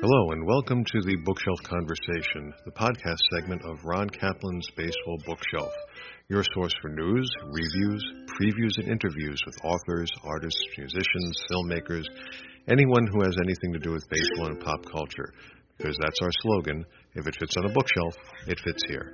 Hello and welcome to the Bookshelf Conversation, the podcast segment of Ron Kaplan's Baseball Bookshelf, your source for news, reviews, previews, and interviews with authors, artists, musicians, filmmakers, anyone who has anything to do with baseball and pop culture. Because that's our slogan, if it fits on a bookshelf, it fits here.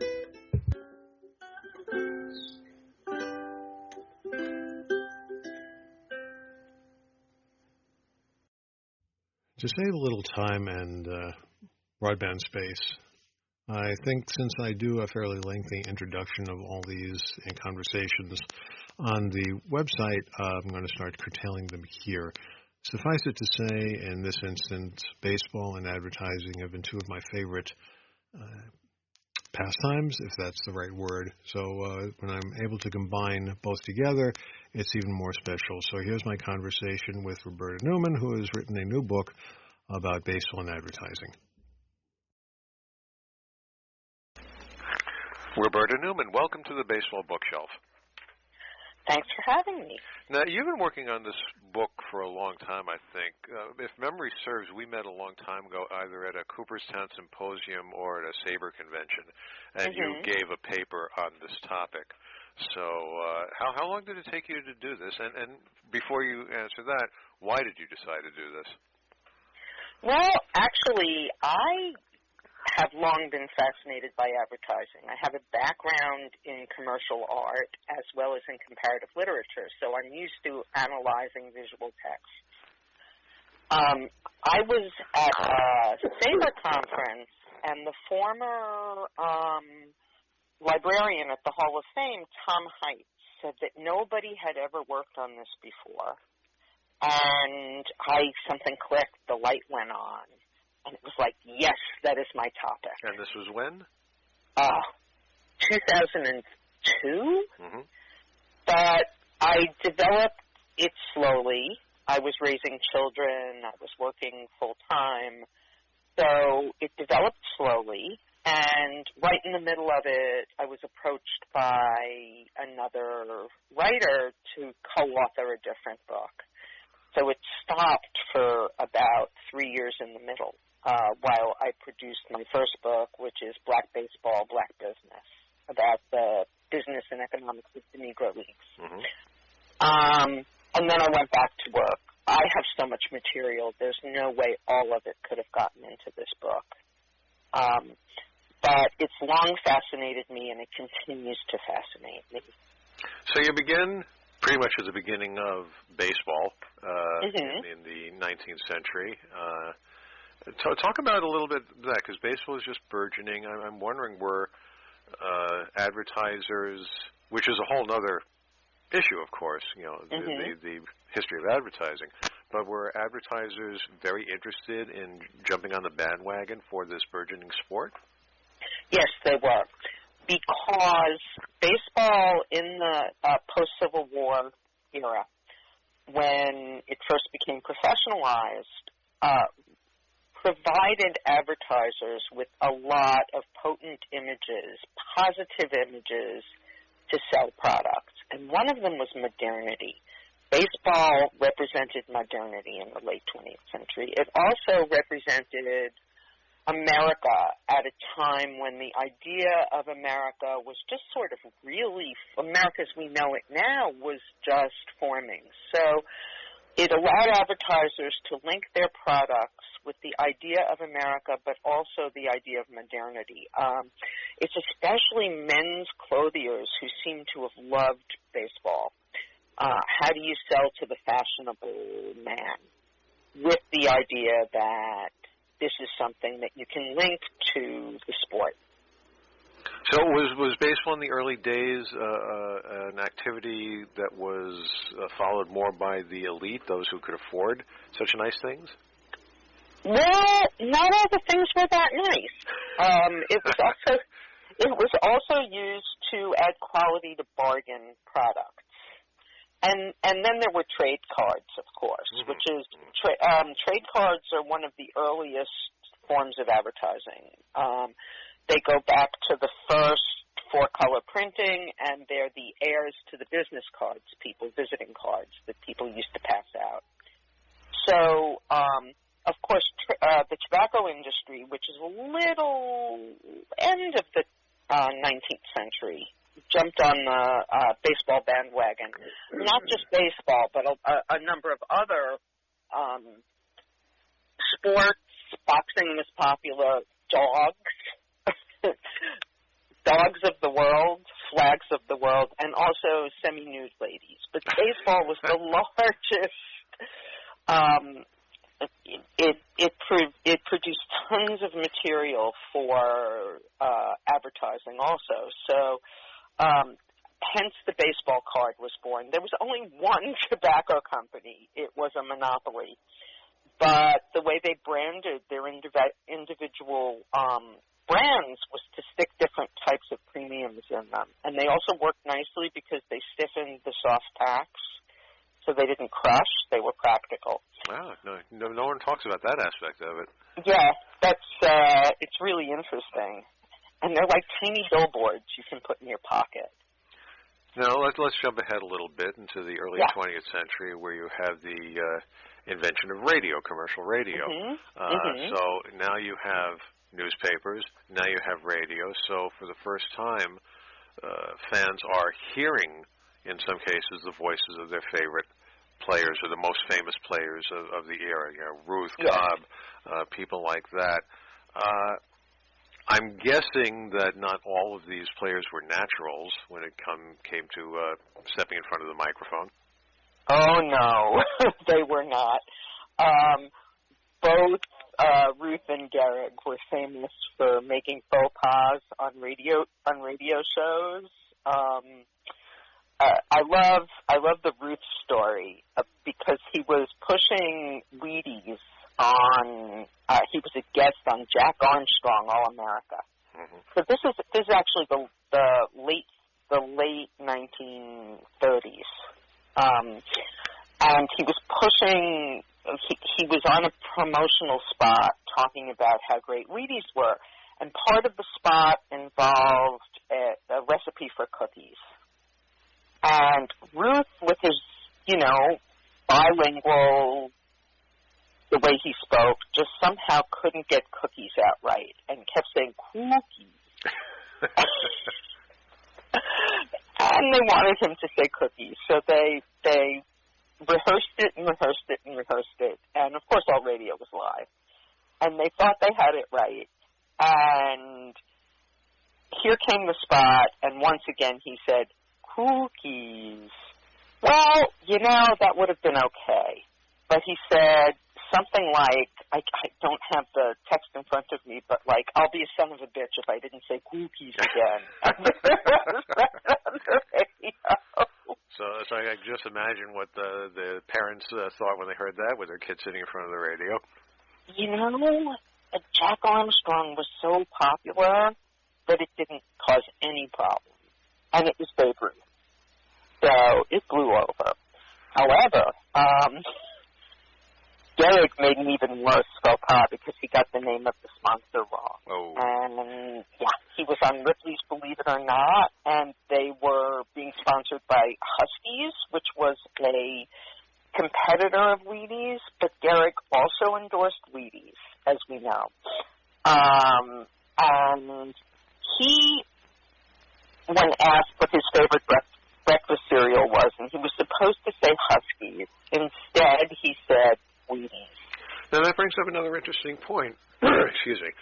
To save a little time and broadband space, I think since I do a fairly lengthy introduction of all these conversations on the website, I'm going to start curtailing them here. Suffice it to say, in this instance, baseball and advertising have been two of my favorite pastimes, if that's the right word. So when I'm able to combine both together, it's even more special. So here's my conversation with Roberta Newman, who has written a new book about baseball and advertising. Roberta Newman, welcome to the Baseball Bookshelf. Thanks for having me. Now, you've been working on this book for a long time, I think. If memory serves, we met a long time ago either at a Cooperstown Symposium or at a SABR convention, and you gave a paper on this topic. So how long did it take you to do this? And before you answer that, why did you decide to do this? Well, actually, I have long been fascinated by advertising. I have a background in commercial art as well as in comparative literature, so I'm used to analyzing visual text. I was at a SABR conference, and the former librarian at the Hall of Fame, Tom Hite, said that nobody had ever worked on this before. And something clicked, the light went on. And it was like, yes, that is my topic. And this was when? 2002. But I developed it slowly. I was raising children. I was working full-time. So it developed slowly. And right in the middle of it, I was approached by another writer to co-author a different book. So it stopped for about 3 years in the middle while I produced my first book, which is Black Baseball, Black Business, about the business and economics of the Negro Leagues. And then I went back to work. I have so much material, there's no way all of it could have gotten into this book. But it's long fascinated me, and it continues to fascinate me. So you begin pretty much at the beginning of baseball in the 19th century. Talk about a little bit of that, because baseball is just burgeoning. I'm wondering, were advertisers, which is a whole other issue, of course, the history of advertising, but were advertisers very interested in jumping on the bandwagon for this burgeoning sport? Yes, they were. Because baseball in the post-Civil War era, when it first became professionalized, provided advertisers with a lot of potent images, positive images to sell products. And one of them was modernity. Baseball represented modernity in the late 20th century. It also represented America at a time when the idea of America was just sort of really, America as we know it now was just forming. So it allowed advertisers to link their products with the idea of America, but also the idea of modernity. It's especially men's clothiers who seem to have loved baseball. How do you sell to the fashionable man? With the idea that this is something that you can link to the sport. So was baseball in the early days an activity that was followed more by the elite, those who could afford such nice things? Well, not all the things were that nice. It was also used to add quality to bargain products. And then there were trade cards, of course, which is trade cards are one of the earliest forms of advertising. They go back to the first four-color printing, and they're the heirs to the business visiting cards that people used to pass out. So of course, the tobacco industry, which is a little end of the 19th century, jumped on the baseball bandwagon. Not just baseball, but a number of other sports. Boxing was popular. Dogs. Dogs of the world, flags of the world, and also semi-nude ladies. But baseball was the largest. It produced tons of material for advertising also. So, hence the baseball card was born. There was only one tobacco company. It was a monopoly. But the way they branded their individual brands was to stick different types of premiums in them. And they also worked nicely because they stiffened the soft packs, so they didn't crush. They were practical. Wow, no one talks about that aspect of it. Yeah, it's really interesting. And they're like tiny billboards you can put in your pocket. Now, let's jump ahead a little bit into the early 20th century, where you have the invention of radio, commercial radio. So now you have newspapers, now you have radio. So for the first time, fans are hearing, in some cases, the voices of their favorite players or the most famous players of the era. You know, Ruth, Cobb, people like that. I'm guessing that not all of these players were naturals when it came to stepping in front of the microphone. Oh, no, they were not. Both Ruth and Gehrig were famous for making faux pas on radio shows. I love the Ruth story because he was pushing Wheaties on. He was a guest on Jack Armstrong All America. So this is actually the late 1930s, and he was pushing. He was on a promotional spot talking about how great Wheaties were, and part of the spot involved a recipe for cookies. And Ruth, with his, bilingual, the way he spoke, just somehow couldn't get cookies out right and kept saying cookies. And they wanted him to say cookies, so they rehearsed it and rehearsed it and rehearsed it. And, of course, all radio was live. And they thought they had it right. And here came the spot, and once again he said, cookies. Well, that would have been okay. But he said something like, I don't have the text in front of me, but like, I'll be a son of a bitch if I didn't say cookies again. So I can just imagine what the parents thought when they heard that with their kids sitting in front of the radio. Jack Armstrong was so popular that it didn't cause any problem. And it was Babe Ruth. So it blew over. However, Gehrig made an even worse faux pas because he got the name of the sponsor wrong. Oh. And, he was on Ripley's Believe It or Not, and they were being sponsored by Huskies, which was a competitor of Wheaties, but Gehrig also endorsed Wheaties, as we know. And he, when asked what his favorite breakfast cereal was, and he was supposed to say Huskies, instead he said Wheaties. Now that brings up another interesting point. Excuse me.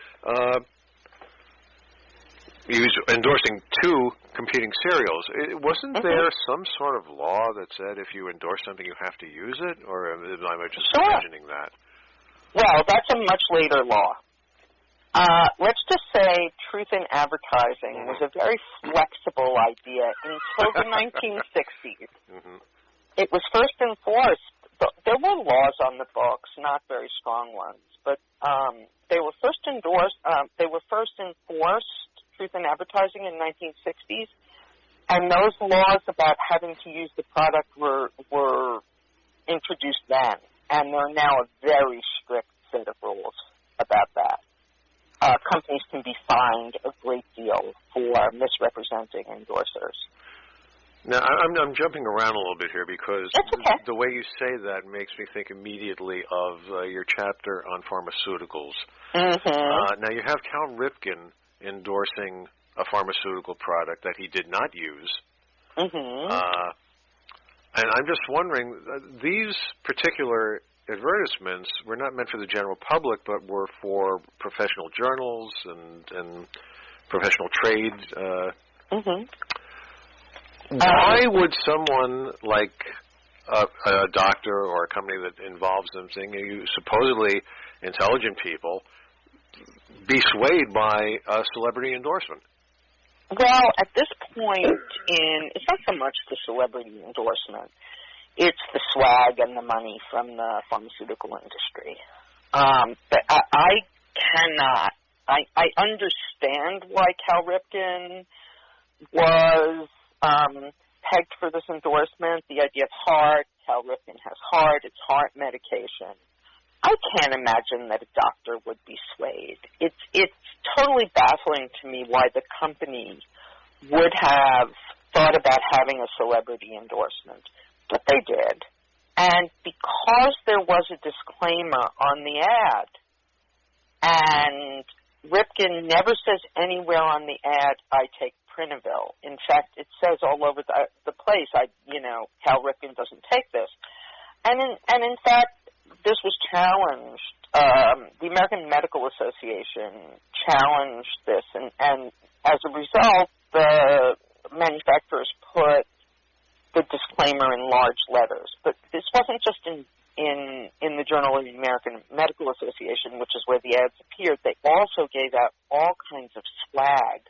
He was endorsing two competing cereals. Wasn't there some sort of law that said if you endorse something you have to use it? Or am I just imagining that? Well, that's a much later law. Let's just say truth in advertising was a very flexible idea until the 1960s. It was first enforced. There were laws on the books, not very strong ones, but they were first endorsed. They were first enforced, truth in advertising, in 1960s, and those laws about having to use the product were introduced then, and there are now a very strict set of rules about that. Companies can be fined a great deal for misrepresenting endorsers. Now, I'm jumping around a little bit here because okay. The way you say that makes me think immediately of your chapter on pharmaceuticals. Mm-hmm. Now, you have Cal Ripken endorsing a pharmaceutical product that he did not use. Mm-hmm. And I'm just wondering, these particular advertisements were not meant for the general public, but were for professional journals and professional trade. Mm-hmm. Why would someone like a doctor or a company that involves them, saying you supposedly intelligent people, be swayed by a celebrity endorsement? Well, at this point it's not so much the celebrity endorsement. It's the swag and the money from the pharmaceutical industry. But I cannot. I understand why Cal Ripken was pegged for this endorsement. The idea of heart, Cal Ripken has heart, it's heart medication. I can't imagine that a doctor would be swayed. It's totally baffling to me why the company would have thought about having a celebrity endorsement, but they did. And because there was a disclaimer on the ad, and Ripken never says anywhere on the ad, I take Prinavil. In fact, it says all over the place, Cal Ripken doesn't take this. And in fact, this was challenged. The American Medical Association challenged this, and as a result, the manufacturers put the disclaimer in large letters. But this wasn't just in the Journal of the American Medical Association, which is where the ads appeared. They also gave out all kinds of swag,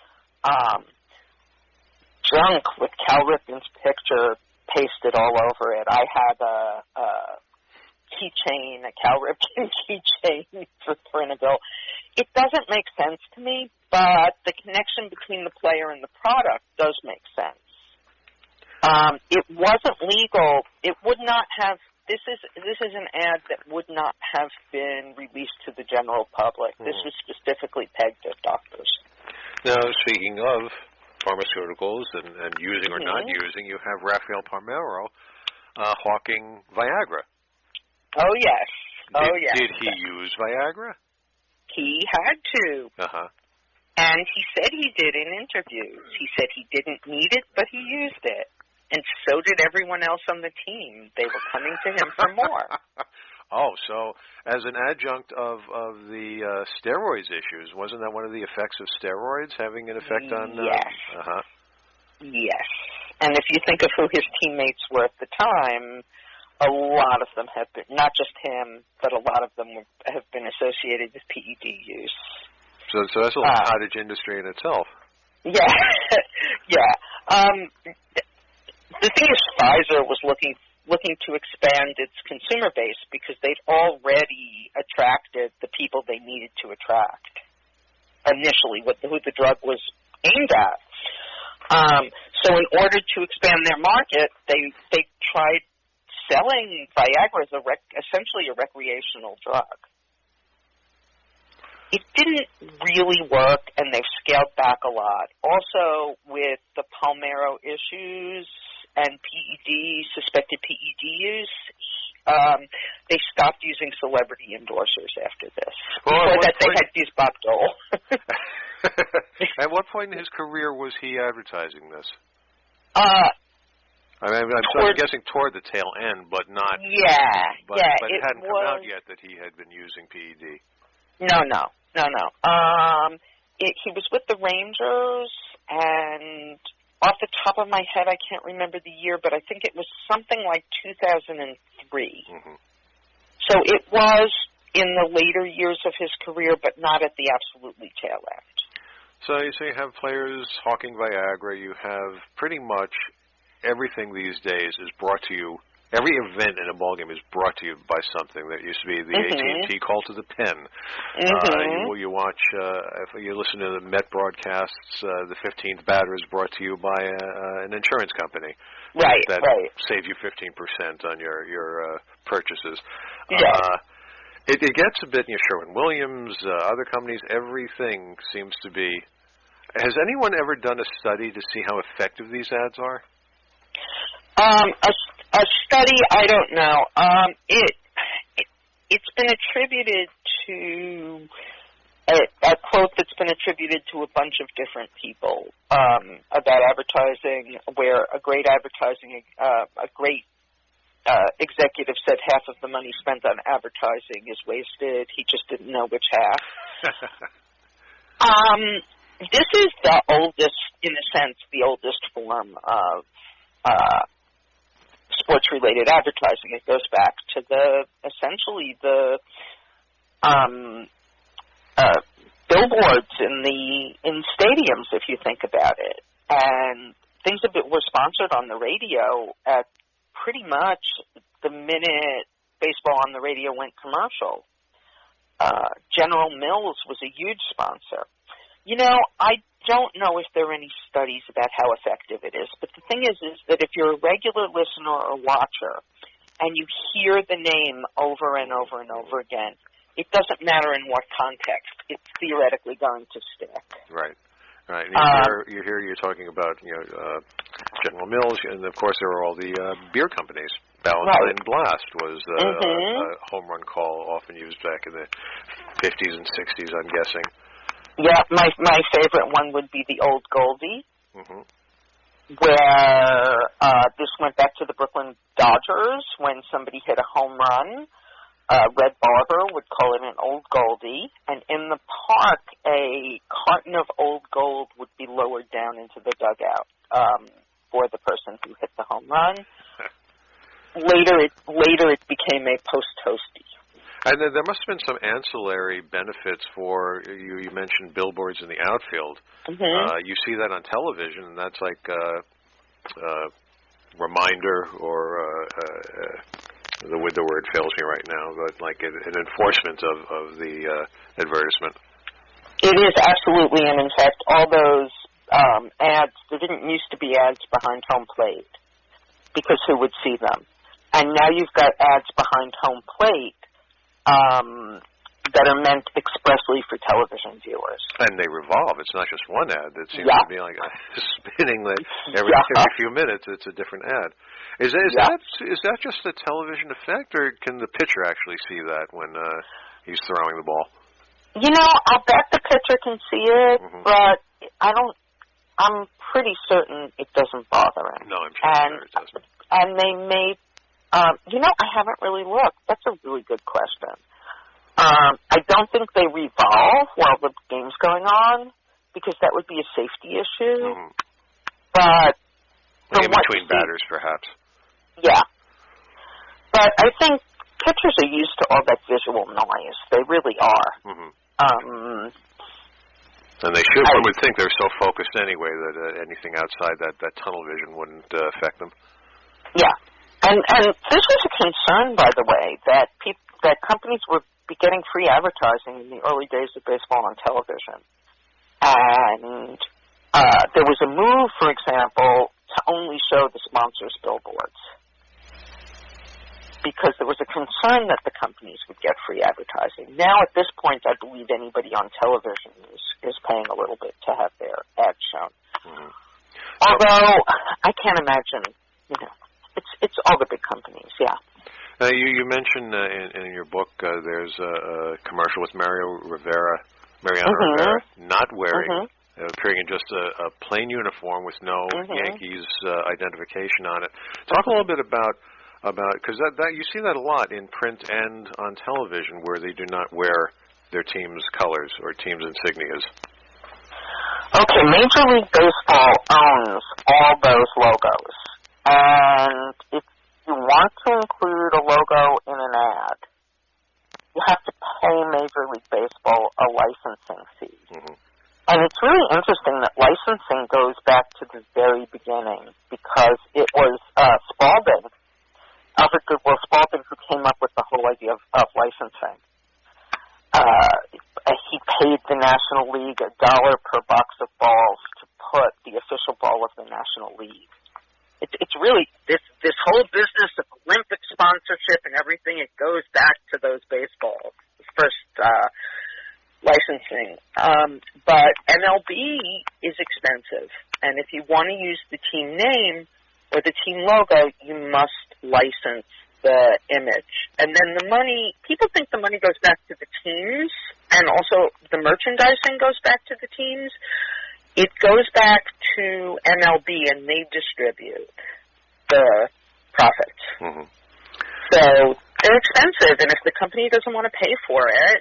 junk with Cal Ripken's picture pasted all over it. I had a keychain, a Cal Ripken keychain for Prinavil. It doesn't make sense to me, but the connection between the player and the product does make sense. It wasn't legal. It would not have. This is an ad that would not have been released to the general public. This was specifically pegged at doctors. Now, speaking of pharmaceuticals and using or not using, you have Rafael Palmeiro hawking Viagra. Oh, yes. Did he use Viagra? He had to. Uh-huh. And he said he did in interviews. He said he didn't need it, but he used it. And so did everyone else on the team. They were coming to him for more. Oh, so as an adjunct of the steroids issues, wasn't that one of the effects of steroids having an effect on... Yes. Uh-huh. Yes. And if you think of who his teammates were at the time, a lot of them have been, not just him, but a lot of them have been associated with PED use. So that's a little cottage industry in itself. Yeah. Yeah. The thing is, Pfizer was looking to expand its consumer base because they'd already attracted the people they needed to attract initially, who the drug was aimed at. So in order to expand their market, they tried selling Viagra as essentially a recreational drug. It didn't really work, and they've scaled back a lot. Also, with the Palmeiro issues and suspected PED use, they stopped using celebrity endorsers after this. Before that, they had used Bob Dole. At what point in his career was he advertising this? I'm guessing toward the tail end, but not... Yeah, but it hadn't come out yet that he had been using PED. No. He was with the Rangers, and off the top of my head, I can't remember the year, but I think it was something like 2003. Mm-hmm. So it was in the later years of his career, but not at the absolutely tail end. So you have players hawking Viagra. You have pretty much everything these days is brought to you. Every event in a ballgame is brought to you by something. That used to be the AT&T call to the pen. You watch, if you listen to the Met broadcasts, the 15th batter is brought to you by an insurance company. Right. Saves you 15% on your purchases. Yes. It gets a bit, Sherwin-Williams, other companies, everything seems to be... Has anyone ever done a study to see how effective these ads are? A study, I don't know. It's been attributed to a quote that's been attributed to a bunch of different people about advertising, where a great executive said half of the money spent on advertising is wasted. He just didn't know which half. This is the oldest, in a sense, the oldest form of sports-related advertising. It goes back to essentially the billboards in stadiums, if you think about it, and things were sponsored on the radio at pretty much the minute baseball on the radio went commercial. General Mills was a huge sponsor. I don't know if there are any studies about how effective it is, but the thing is that if you're a regular listener or watcher and you hear the name over and over and over again, it doesn't matter in what context. It's theoretically going to stick. Right. Right. You're talking about General Mills, and of course there are all the beer companies. Ballantine Blast was a home run call often used back in the 50s and 60s, I'm guessing. Yeah, my favorite one would be the Old Goldie, where this went back to the Brooklyn Dodgers when somebody hit a home run. Red Barber would call it an Old Goldie, and in the park, a carton of Old Gold would be lowered down into the dugout for the person who hit the home run. Later it became a post-toasty. And there must have been some ancillary benefits for, you mentioned billboards in the outfield. You see that on television, and that's like a reminder or the word fails me right now, but like an enforcement of the advertisement. It is absolutely, and in fact, all those ads, there didn't used to be ads behind home plate because who would see them? And now you've got ads behind home plate that are meant expressly for television viewers. And they revolve. It's not just one ad. It seems to be like spinning every few minutes. It's a different ad. Is that just a television effect, or can the pitcher actually see that when he's throwing the ball? I'll bet the pitcher can see it, but I'm pretty certain it doesn't bother him. No, I'm sure it doesn't. And they may. I haven't really looked. That's a really good question. I don't think they revolve while the game's going on because that would be a safety issue. But in between batters, perhaps. Yeah. But I think pitchers are used to all that visual noise. They really are. And they should. One would think they're so focused anyway that anything outside that tunnel vision wouldn't affect them. Yeah. And this was a concern, by the way, that companies would be getting free advertising in the early days of baseball on television. And there was a move, for example, to only show the sponsors' billboards because there was a concern that the companies would get free advertising. Now, at this point, I believe anybody on television is paying a little bit to have their ads shown. Although, I can't imagine, it's all the big companies, yeah. You mentioned in your book there's a commercial with Mariano Rivera not wearing, appearing in just a plain uniform with no Yankees identification on it. Talk a little bit about because that you see that a lot in print and on television where they do not wear their team's colors or team's insignias. Okay, Major League Baseball owns all those logos. And if you want to include a logo in an ad, you have to pay Major League Baseball a licensing fee. And it's really interesting that licensing goes back to the very beginning because it was Spalding, Alfred Goodwill Spalding, who came up with the whole idea of licensing. He paid the National League $1 per box of balls to put the official ball of the National League. It's really this whole business of Olympic sponsorship and everything. It goes back to those baseballs, first licensing. But MLB is expensive, and if you want to use the team name, or the team logo, you must license the image. And then the money, people think the money goes back to the teams, and also the merchandising goes back to the teams. It goes back to MLB, and they distribute the profits. Mm-hmm. So they're expensive, and if the company doesn't want to pay for it,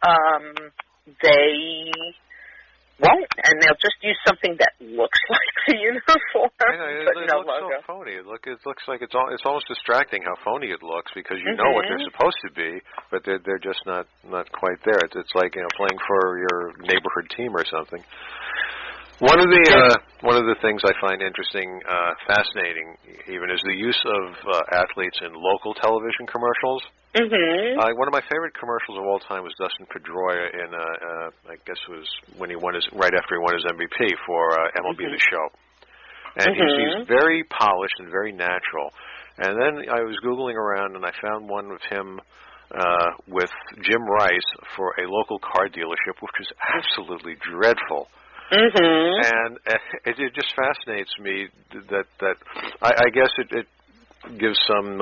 they won't, and they'll just use something that looks like the uniform, but no logo. It looks so phony. It looks like it's almost distracting how phony it looks, because you know what they're supposed to be, but they're just not quite there. It's like, you know, playing for your neighborhood team or something. One of the things I find interesting, fascinating, even, is the use of athletes in local television commercials. Mm-hmm. One of my favorite commercials of all time was Dustin Pedroia in, I guess it was when right after he won his MVP for MLB The Show. And he's very polished and very natural. And then I was Googling around, and I found one of him with Jim Rice for a local car dealership, which was absolutely dreadful. And it just fascinates me that I guess it gives some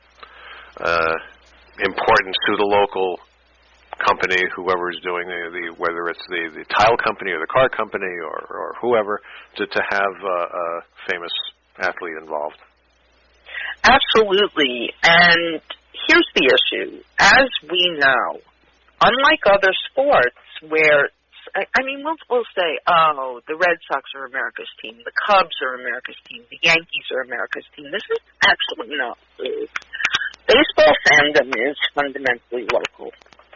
importance to the local company, whoever is doing whether it's the tile company or the car company or whoever, to have a famous athlete involved. Absolutely. And here's the issue. As we know, unlike other sports where, I mean, we'll say, oh, the Red Sox are America's team, the Cubs are America's team, the Yankees are America's team. This is actually not true. Baseball fandom is fundamentally local,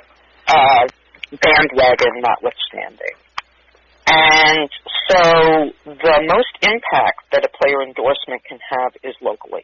bandwagon notwithstanding. And so the most impact that a player endorsement can have is locally.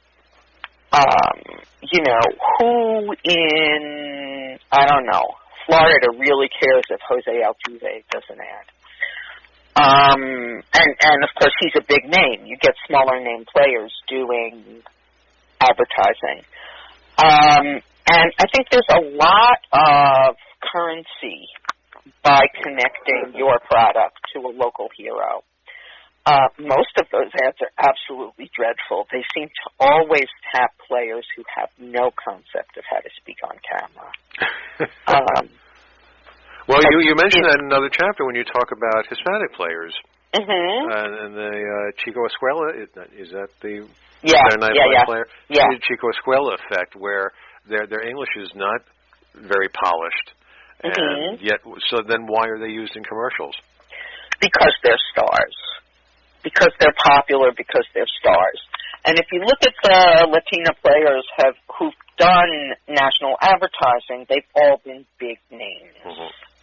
You know, who in, I don't know, Florida really cares if Jose Altuve does an ad? And of course he's a big name. You get smaller name players doing advertising. And I think there's a lot of currency by connecting your product to a local hero. Most of those ads are absolutely dreadful. They seem to always tap players who have no concept of how to speak on camera. Well, you mentioned that in another chapter when you talk about Hispanic players. And the Chico Escuela, is that the Saturday Night Live player? Yeah. The Chico Escuela effect, where their English is not very polished, and yet, so then why are they used in commercials? Because they're stars. Because they're popular, because they're stars. And if you look at the Latino players who've done national advertising, they've all been big names.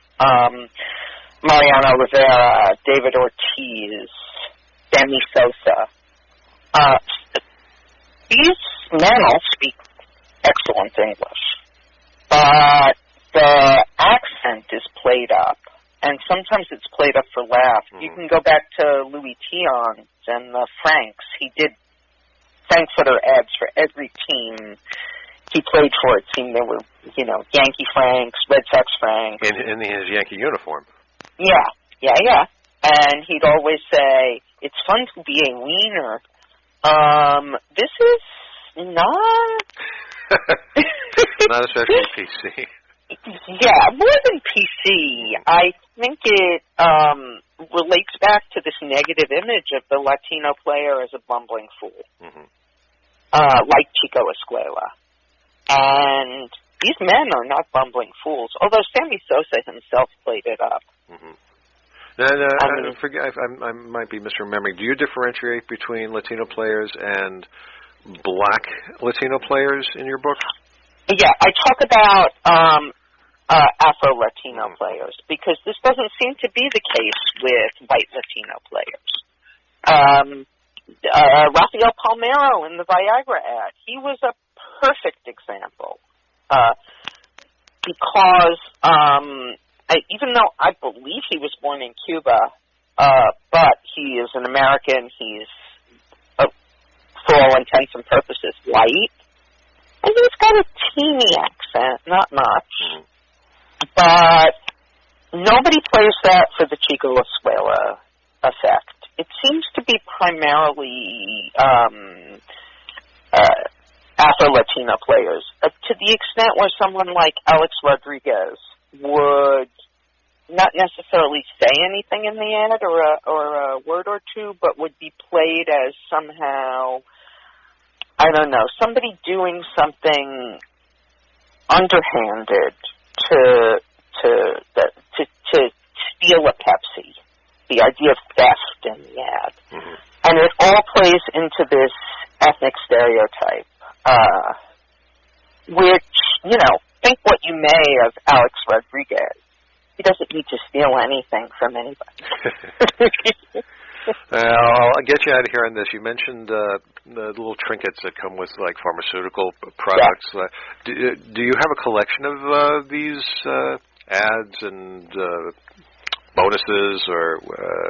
Mariano Rivera, David Ortiz, Sammy Sosa. These men all speak excellent English, but the accent is played up. And sometimes it's played up for laughs. You can go back to Louis Tiant and the Franks. He did Frankfurter ads for every team he played for. It seemed there were, you know, Yankee Franks, Red Sox Franks. In his Yankee uniform. Yeah. And he'd always say, "It's fun to be a wiener." This is not... Not especially PC. Yeah, more than PC. I think it relates back to this negative image of the Latino player as a bumbling fool, like Chico Escuela. And these men are not bumbling fools, although Sammy Sosa himself played it up. I might be misremembering. Do you differentiate between Latino players and black Latino players in your book? Yeah, I talk about Afro-Latino players, because this doesn't seem to be the case with white Latino players. Rafael Palmeiro in the Viagra ad, he was a perfect example, because even though I believe he was born in Cuba, but he is an American, he's, for all intents and purposes, white, and he's got a teeny accent, not much. But nobody plays that for the Chico Escuela effect. It seems to be primarily Afro-Latino players. To the extent where someone like Alex Rodriguez would not necessarily say anything in the ad or a word or two, but would be played as somehow, I don't know, somebody doing something underhanded to steal a Pepsi. The idea of theft in the ad. Mm-hmm. And it all plays into this ethnic stereotype, which, think what you may of Alex Rodriguez. He doesn't need to steal anything from anybody. I'll get you out of here on this. You mentioned the little trinkets that come with, like, pharmaceutical products. Yeah. Do you have a collection of these ads and bonuses or?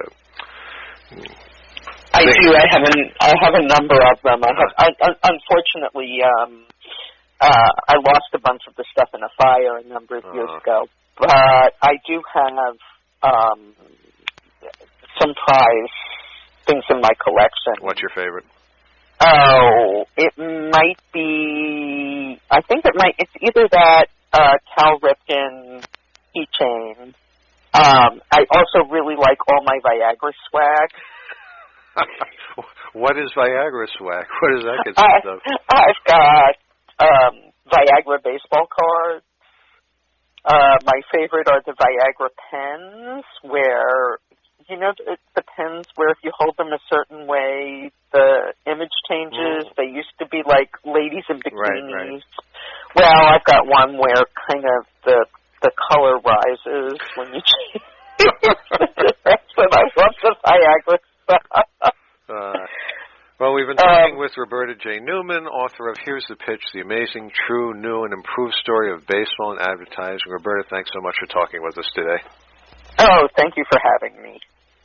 I do. I have a number of them. Unfortunately, I lost a bunch of the stuff in a fire a number of years ago. But I do have some prize things in my collection. What's your favorite? Oh, it might be. I think it's either that Cal Ripken keychain. I also really like all my Viagra swag. What is Viagra swag? What does that consist of? I've got Viagra baseball cards. My favorite are the Viagra pens, where, the pens where if you hold them a certain way, the image changes. They used to be like ladies in bikinis. Right. Well, I've got one where kind of the color rises when you change. That's what I love the Viagra stuff. Well, we've been talking with Roberta J. Newman, author of Here's the Pitch, the amazing, true, new, and improved story of baseball and advertising. Roberta, thanks so much for talking with us today. Oh, thank you for having me.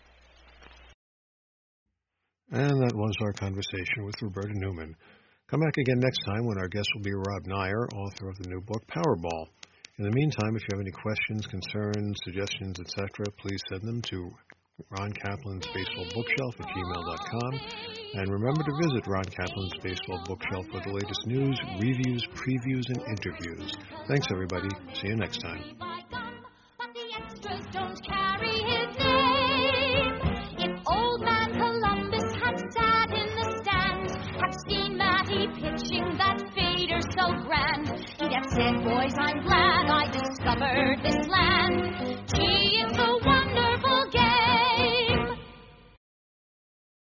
And that was our conversation with Roberta Newman. Come back again next time when our guest will be Rob Neyer, author of the new book, Powerball. In the meantime, if you have any questions, concerns, suggestions, etc., please send them to Ron Kaplan's Baseball Bookshelf at gmail.com. And remember to visit Ron Kaplan's Baseball Bookshelf for the latest news, reviews, previews, and interviews. Thanks, everybody. See you next time.